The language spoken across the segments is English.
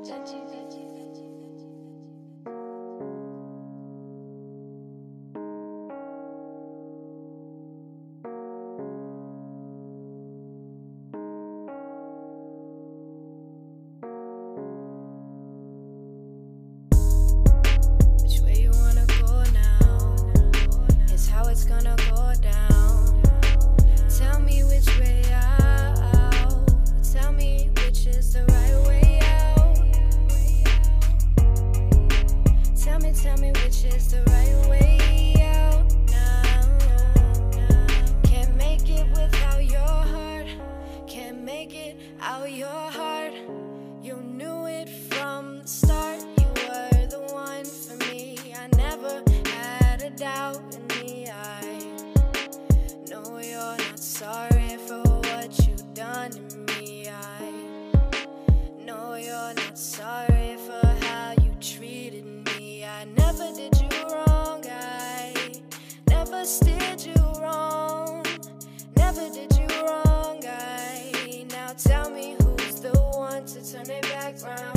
Which way you wanna go now? It's how it's gonna go down. Tell me which way out. Tell me which is the right way out. Tell me which is the right way out now. Can't make it without your heart. Can't make it out your heart. You knew it from the start. You were the one for me. I never had a doubt in me. I know you're not sorry for what you've done to me. I know you're not sorry for how you treated me. I never did you wrong. I never steered you wrong. Never did you wrong. Now tell me who's the one to turn it back round.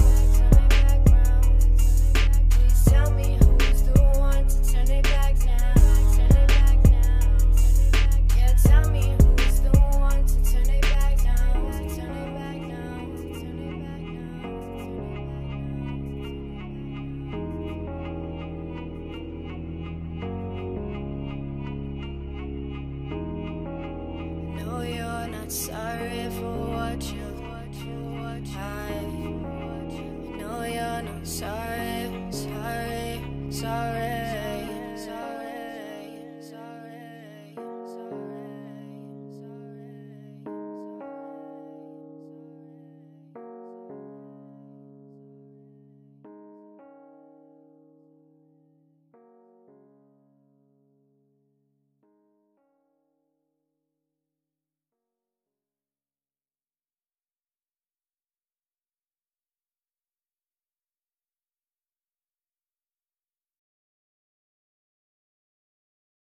Please tell me who's the one to turn it back now. Yeah, tell me who's the one to turn it back now. Turn it back now. Turn it back now. No, you're not sorry for what you I know you're not sorry.